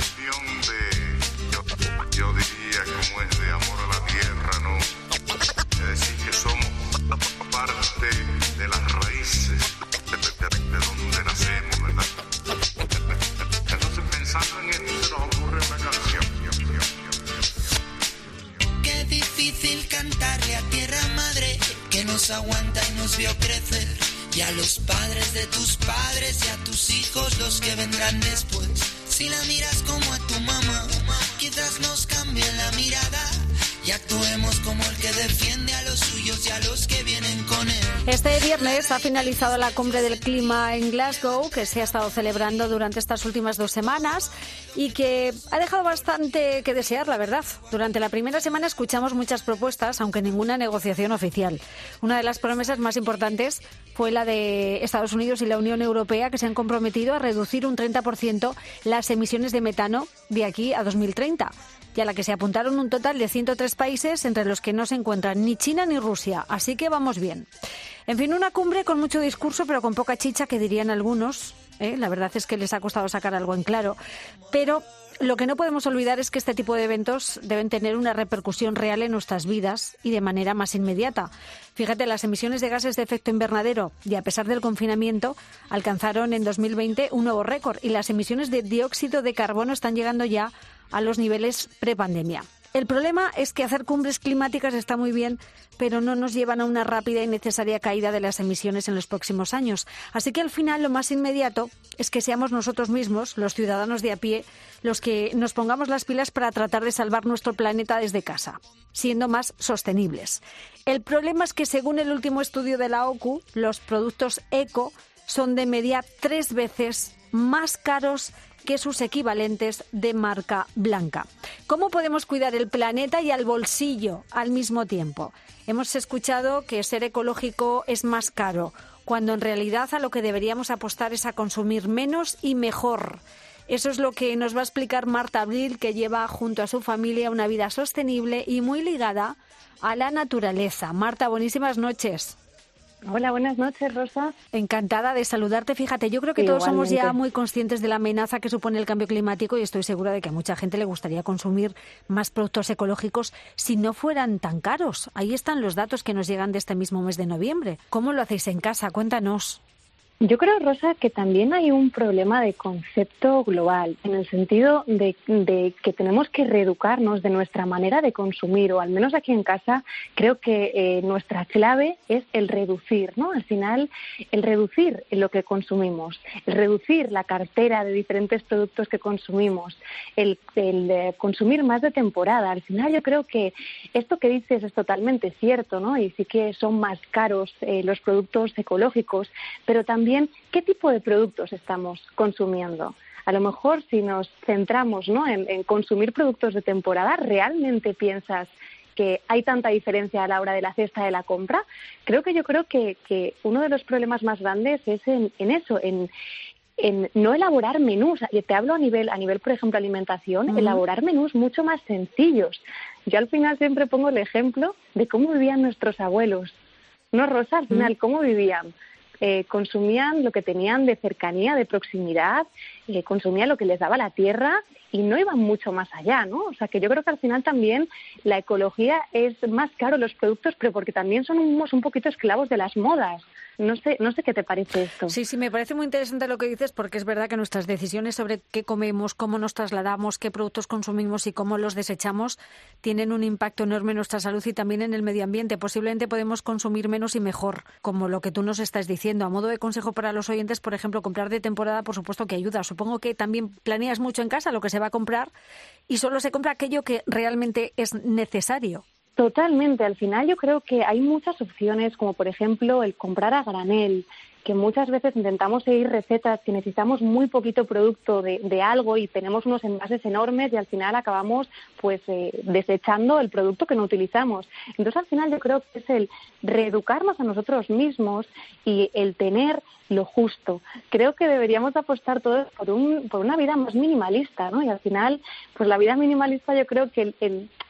cuestión de, yo diría como es de amor a la tierra, ¿no? Es decir, que somos parte de las raíces de donde nacemos, ¿verdad? Entonces, pensando en esto, se nos ocurre una canción. Qué difícil cantarle a tierra madre que nos aguanta y nos vio crecer, y a los padres de tus padres y a tus hijos los que vendrán después. Si la miras como a tu mamá, quizás nos cambie la mirada y actuemos como el que defiende a los suyos y a los que vienen con él. Este viernes ha finalizado la cumbre del clima en Glasgow, que se ha estado celebrando durante estas últimas 2 semanas y que ha dejado bastante que desear, la verdad. Durante la primera semana escuchamos muchas propuestas, aunque ninguna negociación oficial. Una de las promesas más importantes fue la de Estados Unidos y la Unión Europea, que se han comprometido a reducir un 30% las emisiones de metano de aquí a 2030. Y a la que se apuntaron un total de 103 países, entre los que no se encuentran ni China ni Rusia. Así que vamos bien. En fin, una cumbre con mucho discurso, pero con poca chicha, que dirían algunos. La verdad es que les ha costado sacar algo en claro. Pero lo que no podemos olvidar es que este tipo de eventos deben tener una repercusión real en nuestras vidas y de manera más inmediata. Fíjate, las emisiones de gases de efecto invernadero, y a pesar del confinamiento, alcanzaron en 2020 un nuevo récord, y las emisiones de dióxido de carbono están llegando ya a los niveles prepandemia. El problema es que hacer cumbres climáticas está muy bien, pero no nos llevan a una rápida y necesaria caída de las emisiones en los próximos años. Así que al final lo más inmediato es que seamos nosotros mismos, los ciudadanos de a pie, los que nos pongamos las pilas para tratar de salvar nuestro planeta desde casa, siendo más sostenibles. El problema es que, según el último estudio de la OCU, los productos eco son de media 3 veces más caros que sus equivalentes de marca blanca. ¿Cómo podemos cuidar el planeta y al bolsillo al mismo tiempo? Hemos escuchado que ser ecológico es más caro, cuando en realidad a lo que deberíamos apostar es a consumir menos y mejor. Eso es lo que nos va a explicar Marta Abril, que lleva junto a su familia una vida sostenible y muy ligada a la naturaleza. Marta, buenísimas noches. Hola, buenas noches, Rosa. Encantada de saludarte. Fíjate, yo creo que todos somos ya muy conscientes de la amenaza que supone el cambio climático, y estoy segura de que a mucha gente le gustaría consumir más productos ecológicos si no fueran tan caros. Ahí están los datos que nos llegan de este mismo mes de noviembre. ¿Cómo lo hacéis en casa? Cuéntanos. Yo creo, Rosa, que también hay un problema de concepto global, en el sentido de que tenemos que reeducarnos de nuestra manera de consumir, o al menos aquí en casa creo que nuestra clave es el reducir, ¿no? Al final, el reducir lo que consumimos, el reducir la cartera de diferentes productos que consumimos, el consumir más de temporada. Al final yo creo que esto que dices es totalmente cierto, ¿no? Y sí que son más caros los productos ecológicos, pero también ¿qué tipo de productos estamos consumiendo? A lo mejor si nos centramos, ¿no?, en consumir productos de temporada, ¿realmente piensas que hay tanta diferencia a la hora de la cesta de la compra? Yo creo que uno de los problemas más grandes es en eso, en no elaborar menús. Te hablo a nivel, por ejemplo, alimentación, elaborar menús mucho más sencillos. Yo al final siempre pongo el ejemplo de cómo vivían nuestros abuelos. ¿No, Rosa? Al final, ¿cómo vivían? Consumían lo que tenían de cercanía, de proximidad, consumían lo que les daba la tierra y no iban mucho más allá, ¿no? O sea, que yo creo que al final también la ecología es más caro los productos, pero porque también somos un poquito esclavos de las modas. No sé qué te parece esto. Sí, me parece muy interesante lo que dices, porque es verdad que nuestras decisiones sobre qué comemos, cómo nos trasladamos, qué productos consumimos y cómo los desechamos tienen un impacto enorme en nuestra salud y también en el medio ambiente. Posiblemente podemos consumir menos y mejor, como lo que tú nos estás diciendo. A modo de consejo para los oyentes, por ejemplo, comprar de temporada, por supuesto que ayuda. Supongo que también planeas mucho en casa lo que se va a comprar y solo se compra aquello que realmente es necesario. Totalmente. Al final yo creo que hay muchas opciones, como por ejemplo el comprar a granel, que muchas veces intentamos seguir recetas que necesitamos muy poquito producto de algo y tenemos unos envases enormes y al final acabamos desechando el producto que no utilizamos. Entonces al final yo creo que es el reeducarnos a nosotros mismos y el tener lo justo. Creo que deberíamos apostar todos por una vida más minimalista, ¿no? Y al final, pues la vida minimalista yo creo que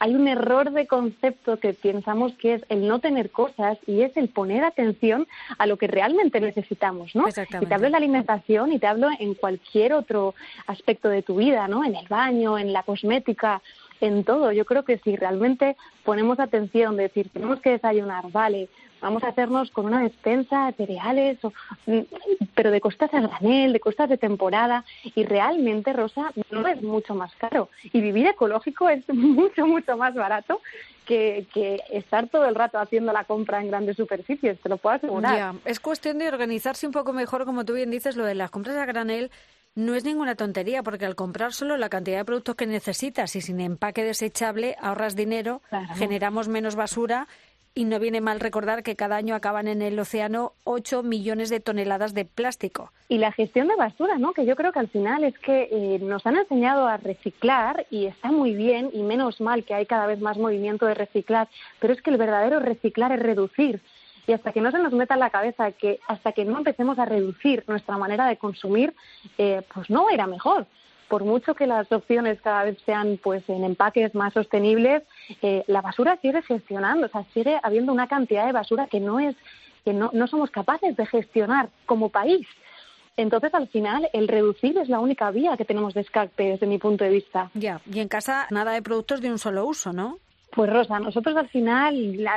hay un error de concepto que pensamos que es el no tener cosas y es el poner atención a lo que realmente necesitamos, ¿no? Exactamente. Y te hablo de la alimentación y te hablo en cualquier otro aspecto de tu vida, ¿no? En el baño, en la cosmética, en todo. Yo creo que si realmente ponemos atención, de decir, tenemos que desayunar, vale, vamos a hacernos con una despensa de cereales, pero de costas a granel, de costas de temporada, y realmente, Rosa, no es mucho más caro. Y vivir ecológico es mucho, mucho más barato que estar todo el rato haciendo la compra en grandes superficies, te lo puedo asegurar. Ya, es cuestión de organizarse un poco mejor, como tú bien dices, lo de las compras a granel. No es ninguna tontería, porque al comprar solo la cantidad de productos que necesitas y sin empaque desechable ahorras dinero, Claro. generamos menos basura y no viene mal recordar que cada año acaban en el océano 8 millones de toneladas de plástico. Y la gestión de basura, ¿no? Que yo creo que al final es que nos han enseñado a reciclar y está muy bien y menos mal que hay cada vez más movimiento de reciclar, pero es que el verdadero reciclar es reducir. Y hasta que no se nos meta en la cabeza que hasta que no empecemos a reducir nuestra manera de consumir, pues no irá mejor. Por mucho que las opciones cada vez sean pues en empaques más sostenibles, la basura sigue gestionando, o sea, sigue habiendo una cantidad de basura que no somos capaces de gestionar como país. Entonces, al final, el reducir es la única vía que tenemos de escape desde mi punto de vista. Ya, y en casa nada de productos de un solo uso, ¿no? Pues Rosa, nosotros al final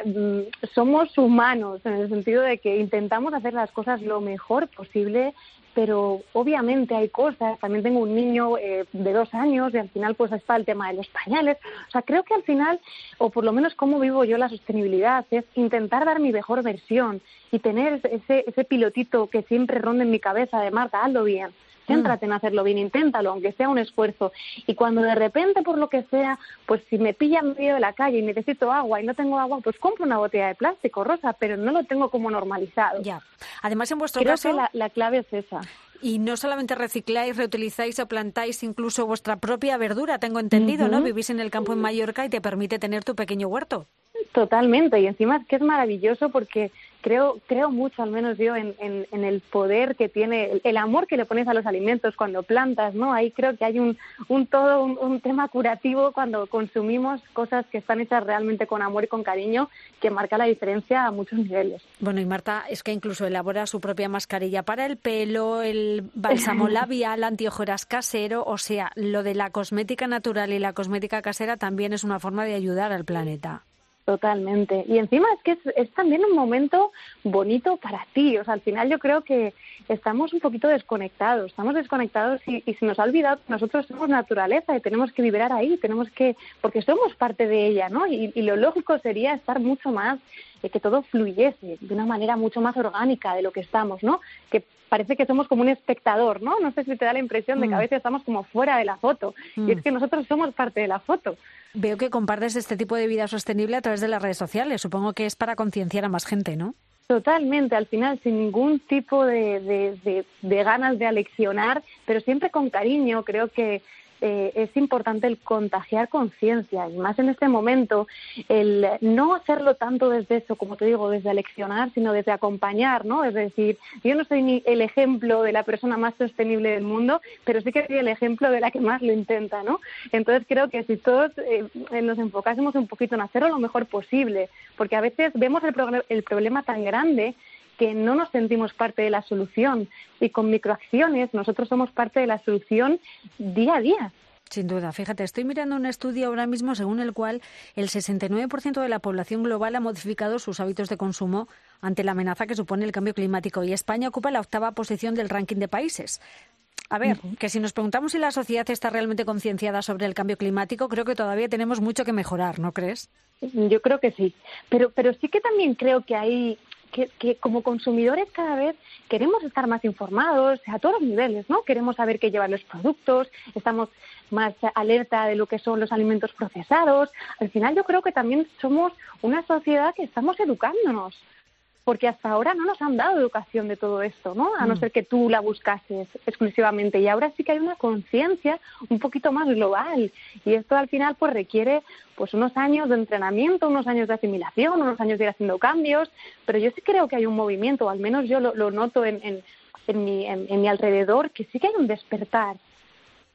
somos humanos en el sentido de que intentamos hacer las cosas lo mejor posible, pero obviamente hay cosas. También tengo un niño de 2 años y al final pues está el tema de los pañales. O sea, creo que al final, o por lo menos cómo vivo yo la sostenibilidad, es intentar dar mi mejor versión y tener ese pilotito que siempre ronda en mi cabeza de Marta, hazlo bien. Céntrate en hacerlo bien, inténtalo, aunque sea un esfuerzo. Y cuando de repente, por lo que sea, pues si me pilla en medio de la calle y necesito agua y no tengo agua, pues compro una botella de plástico, Rosa, pero no lo tengo como normalizado. Ya. Además, en vuestro Creo caso, que la clave es esa. y no solamente recicláis, reutilizáis o plantáis incluso vuestra propia verdura, tengo entendido, ¿no? Vivís en el campo en Mallorca y te permite tener tu pequeño huerto. Totalmente, y encima es que es maravilloso porque creo mucho, al menos yo, en el poder que tiene, el amor que le pones a los alimentos cuando plantas, ¿no? Ahí creo que hay un tema curativo cuando consumimos cosas que están hechas realmente con amor y con cariño, que marca la diferencia a muchos niveles. Bueno, y Marta es que incluso elabora su propia mascarilla para el pelo, el bálsamo labial, antiojeras casero, o sea, lo de la cosmética natural y la cosmética casera también es una forma de ayudar al planeta. Totalmente. Y encima es que es también un momento bonito para ti. O sea, al final yo creo que estamos un poquito desconectados. Estamos desconectados y se nos ha olvidado que nosotros somos naturaleza y tenemos que vibrar ahí, porque somos parte de ella, ¿no? Y lo lógico sería estar mucho más, que todo fluyese de una manera mucho más orgánica de lo que estamos, ¿no? Que parece que somos como un espectador, ¿no? No sé si te da la impresión de que a veces estamos como fuera de la foto. Y es que nosotros somos parte de la foto. Veo que compartes este tipo de vida sostenible a través de las redes sociales. Supongo que es para concienciar a más gente, ¿no? Totalmente, al final, sin ningún tipo de ganas de aleccionar, pero siempre con cariño. Creo que es importante el contagiar conciencia, y más en este momento, el no hacerlo tanto desde eso, como te digo, desde aleccionar, sino desde acompañar, ¿no? Es decir, yo no soy ni el ejemplo de la persona más sostenible del mundo, pero sí que soy el ejemplo de la que más lo intenta, ¿no? Entonces creo que si todos nos enfocásemos un poquito en hacerlo lo mejor posible, porque a veces vemos el problema tan grande que no nos sentimos parte de la solución, y con microacciones nosotros somos parte de la solución día a día. Sin duda. Fíjate, estoy mirando un estudio ahora mismo según el cual el 69% de la población global ha modificado sus hábitos de consumo ante la amenaza que supone el cambio climático, y España ocupa la 8ª posición del ranking de países. A ver, que si nos preguntamos si la sociedad está realmente concienciada sobre el cambio climático, creo que todavía tenemos mucho que mejorar, ¿no crees? Yo creo que sí, pero sí que también creo que hay que como consumidores cada vez queremos estar más informados a todos los niveles, ¿no? Queremos saber qué llevan los productos, estamos más alerta de lo que son los alimentos procesados. Al final yo creo que también somos una sociedad que estamos educándonos, porque hasta ahora no nos han dado educación de todo esto, ¿no? A no ser que tú la buscases exclusivamente. Y ahora sí que hay una conciencia un poquito más global. Y esto al final pues requiere pues unos años de entrenamiento, unos años de asimilación, unos años de ir haciendo cambios. Pero yo sí creo que hay un movimiento, o al menos yo lo noto en mi alrededor, que sí que hay un despertar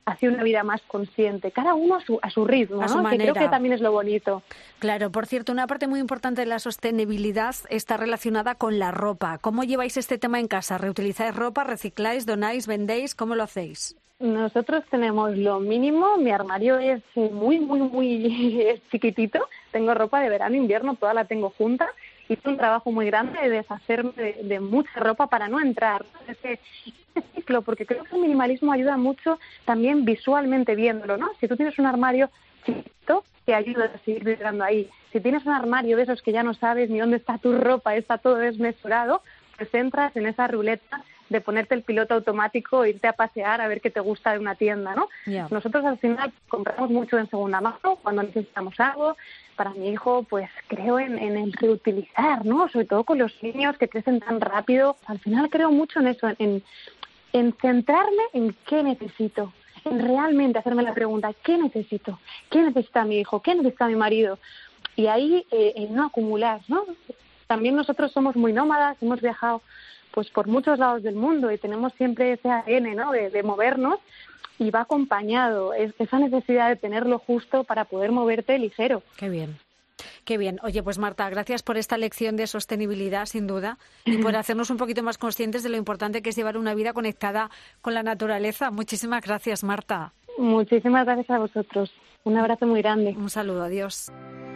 hacia una vida más consciente, cada uno a su ritmo, A su ¿no? Que manera. creo que también es lo bonito. Claro, por cierto, una parte muy importante de la sostenibilidad está relacionada con la ropa. ¿Cómo lleváis este tema en casa? ¿Reutilizáis ropa, recicláis, donáis, vendéis? ¿Cómo lo hacéis? Nosotros tenemos lo mínimo, mi armario es muy chiquitito, tengo ropa de verano, invierno, toda la tengo junta. Hice un trabajo muy grande de deshacerme de mucha ropa para no entrar en ese ciclo, porque creo que el minimalismo ayuda mucho también visualmente viéndolo, ¿no? Si tú tienes un armario chiquito, te ayuda a seguir vibrando ahí. Si tienes un armario de esos que ya no sabes ni dónde está tu ropa, está todo desmesurado, pues entras en esa ruleta de ponerte el piloto automático e irte a pasear a ver qué te gusta de una tienda, ¿no? Yeah. Nosotros al final compramos mucho en segunda mano cuando necesitamos algo. Para mi hijo, pues creo en el reutilizar, ¿no? Sobre todo con los niños que crecen tan rápido. Al final creo mucho en eso, en centrarme en qué necesito, en realmente hacerme la pregunta, ¿qué necesito? ¿Qué necesita mi hijo? ¿Qué necesita mi marido? Y ahí en no acumular, ¿no? También nosotros somos muy nómadas, hemos viajado pues por muchos lados del mundo y tenemos siempre ese ADN, ¿no? de movernos, y va acompañado esa necesidad de tenerlo justo para poder moverte ligero. Qué bien. Qué bien. Oye, pues Marta, gracias por esta lección de sostenibilidad, sin duda, y por hacernos un poquito más conscientes de lo importante que es llevar una vida conectada con la naturaleza. Muchísimas gracias, Marta. Muchísimas gracias a vosotros. Un abrazo muy grande. Un saludo, adiós.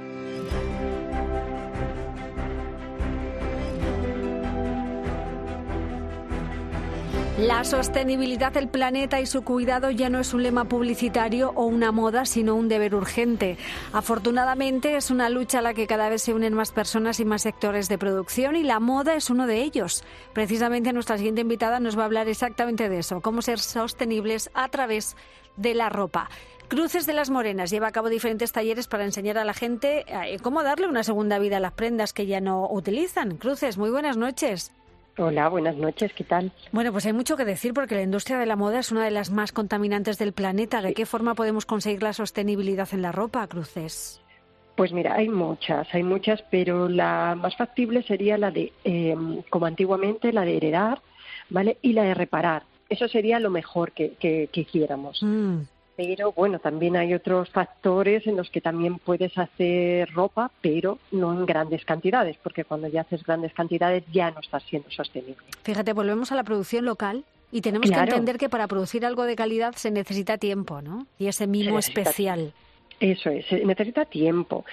La sostenibilidad del planeta y su cuidado ya no es un lema publicitario o una moda, sino un deber urgente. Afortunadamente es una lucha a la que cada vez se unen más personas y más sectores de producción, y la moda es uno de ellos. Precisamente nuestra siguiente invitada nos va a hablar exactamente de eso, cómo ser sostenibles a través de la ropa. Cruces de las Morenas lleva a cabo diferentes talleres para enseñar a la gente cómo darle una segunda vida a las prendas que ya no utilizan. Cruces, muy buenas noches. Hola, buenas noches, ¿qué tal? Bueno, pues hay mucho que decir porque la industria de la moda es una de las más contaminantes del planeta. ¿De qué forma podemos conseguir la sostenibilidad en la ropa, Cruces? Pues mira, hay muchas, pero la más factible sería la de, como antiguamente, la de heredar, ¿vale? Y la de reparar. Eso sería lo mejor que hiciéramos. Pero bueno, también hay otros factores en los que también puedes hacer ropa, pero no en grandes cantidades, porque cuando ya haces grandes cantidades ya no estás siendo sostenible. Fíjate, volvemos a la producción local y tenemos que entender que para producir algo de calidad se necesita tiempo, ¿no? Y ese mimo especial. Eso es, se necesita tiempo.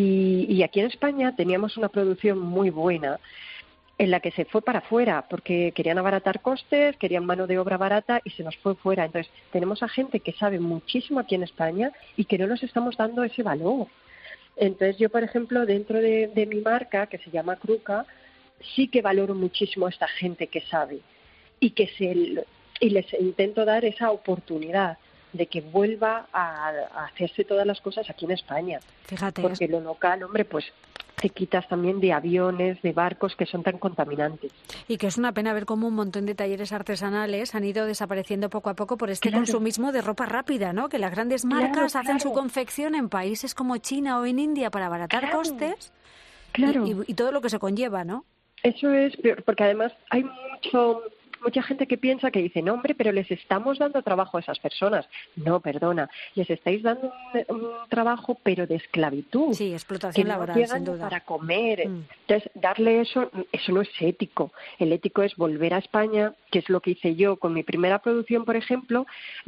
Y aquí en España teníamos una producción muy buena, en la que se fue para afuera, porque querían abaratar costes, querían mano de obra barata y se nos fue fuera. Entonces, tenemos a gente que sabe muchísimo aquí en España y que no nos estamos dando ese valor. Entonces, yo, por ejemplo, dentro de mi marca, que se llama Kruka, sí que valoro muchísimo a esta gente que sabe y les intento dar esa oportunidad de que vuelva a hacerse todas las cosas aquí en España. Fíjate. Porque lo local, hombre, pues te quitas también de aviones, de barcos que son tan contaminantes. Y que es una pena ver cómo un montón de talleres artesanales han ido desapareciendo poco a poco por este consumismo de ropa rápida, ¿no? Que las grandes marcas hacen su confección en países como China o en India para abaratar costes y todo lo que se conlleva, ¿no? Eso es peor, porque además hay mucha gente que piensa que dice, no, hombre, pero les estamos dando trabajo a esas personas. No, perdona, les estáis dando un trabajo, pero de esclavitud. Sí, explotación laboral, sin duda. Para comer. Entonces, darle eso no es ético. El ético es volver a España, que es lo que hice yo con mi primera producción, por ejemplo.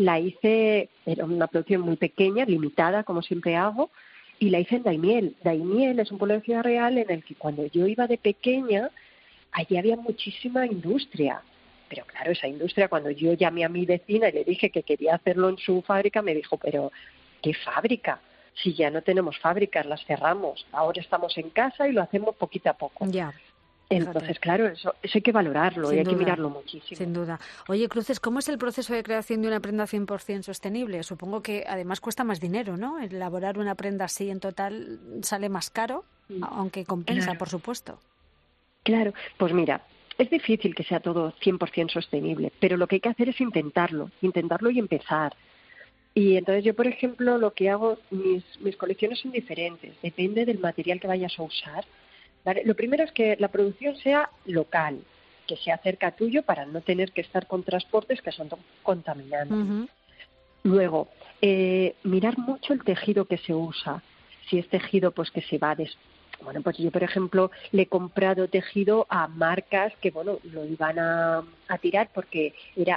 Era una producción muy pequeña, limitada, como siempre hago, y la hice en Daimiel. Daimiel es un pueblo de Ciudad Real en el que cuando yo iba de pequeña, allí había muchísima industria. Pero claro, esa industria, cuando yo llamé a mi vecina y le dije que quería hacerlo en su fábrica, me dijo, pero ¿qué fábrica? Si ya no tenemos fábricas, las cerramos. Ahora estamos en casa y lo hacemos poquito a poco. Ya. Entonces, claro, eso hay que valorarlo y hay que mirarlo muchísimo. Sin duda. Oye, Cruces, ¿cómo es el proceso de creación de una prenda 100% sostenible? Supongo que además cuesta más dinero, ¿no? Elaborar una prenda así en total sale más caro, aunque compensa, por supuesto. Claro, pues mira, es difícil que sea todo 100% sostenible, pero lo que hay que hacer es intentarlo y empezar. Y entonces yo, por ejemplo, lo que hago, mis colecciones son diferentes, depende del material que vayas a usar. ¿Vale? Lo primero es que la producción sea local, que sea cerca tuyo para no tener que estar con transportes que son contaminantes. Luego, mirar mucho el tejido que se usa. Si es tejido pues que se va bueno, pues yo, por ejemplo, le he comprado tejido a marcas que, bueno, lo iban a tirar porque era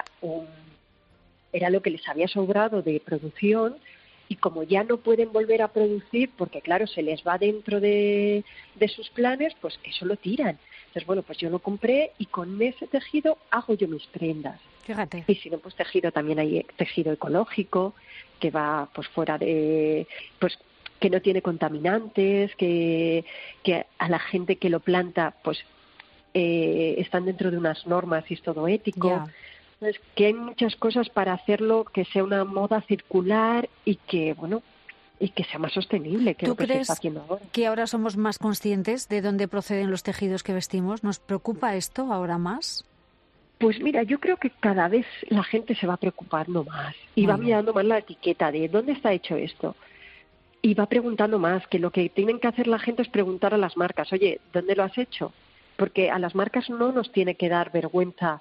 lo que les había sobrado de producción, y como ya no pueden volver a producir porque, claro, se les va dentro de sus planes, pues eso lo tiran. Entonces, bueno, pues yo lo compré y con ese tejido hago yo mis prendas. Fíjate. Y si no, pues tejido, también hay tejido ecológico que va pues fuera de... pues que no tiene contaminantes, que a la gente que lo planta pues están dentro de unas normas y es todo ético. Ya. Entonces, que hay muchas cosas para hacerlo que sea una moda circular y que, bueno, y que sea más sostenible que lo que se está haciendo ahora. ¿Tú crees que ahora somos más conscientes de dónde proceden los tejidos que vestimos? ¿Nos preocupa esto ahora más? Pues mira, yo creo que cada vez la gente se va preocupando más y va mirando más la etiqueta de ¿dónde está hecho esto? Y va preguntando más, que lo que tienen que hacer la gente es preguntar a las marcas, oye, ¿dónde lo has hecho? Porque a las marcas no nos tiene que dar vergüenza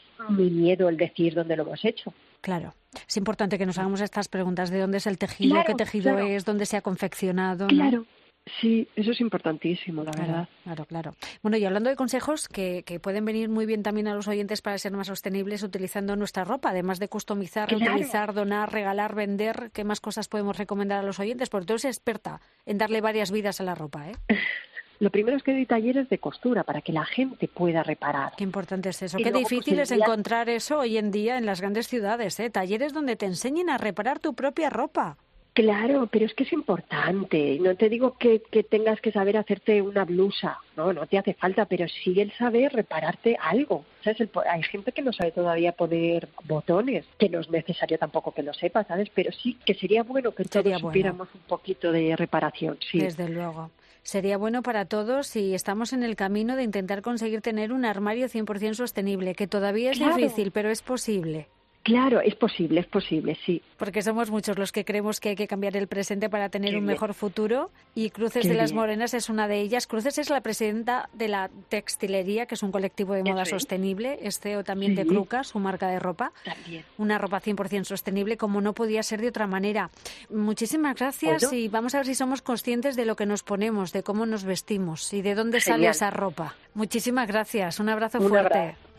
ni miedo el decir dónde lo hemos hecho. Claro, es importante que nos hagamos estas preguntas de dónde es el tejido, qué tejido es, dónde se ha confeccionado, ¿no? Claro, sí, eso es importantísimo, la verdad. Claro. Bueno, y hablando de consejos que pueden venir muy bien también a los oyentes para ser más sostenibles utilizando nuestra ropa, además de customizar, reutilizar, donar, regalar, vender, ¿qué más cosas podemos recomendar a los oyentes? Porque tú eres experta en darle varias vidas a la ropa, ¿eh? Lo primero es que doy talleres de costura para que la gente pueda reparar. Qué importante es eso. Y Qué luego, difícil pues, es encontrar eso hoy en día en las grandes ciudades, ¿eh? Talleres donde te enseñen a reparar tu propia ropa. Claro, pero es que es importante. No te digo que tengas que saber hacerte una blusa, no te hace falta, pero sí el saber repararte algo. ¿Sabes? Hay gente que no sabe todavía poner botones, que no es necesario tampoco que lo sepa, ¿sabes? Pero sí que sería bueno que todos supiéramos un poquito de reparación. Sí. Desde luego. Sería bueno para todos si estamos en el camino de intentar conseguir tener un armario 100% sostenible, que todavía es difícil, pero es posible. Claro, es posible, sí. Porque somos muchos los que creemos que hay que cambiar el presente para tener un mejor futuro, y Cruces de las Morenas es una de ellas. Cruces es la presidenta de la Textilería, que es un colectivo de moda sostenible, es CEO también de Cruca, su marca de ropa. También. Una ropa 100% sostenible, como no podía ser de otra manera. Muchísimas gracias, y vamos a ver si somos conscientes de lo que nos ponemos, de cómo nos vestimos y de dónde sale esa ropa. Muchísimas gracias, un abrazo fuerte.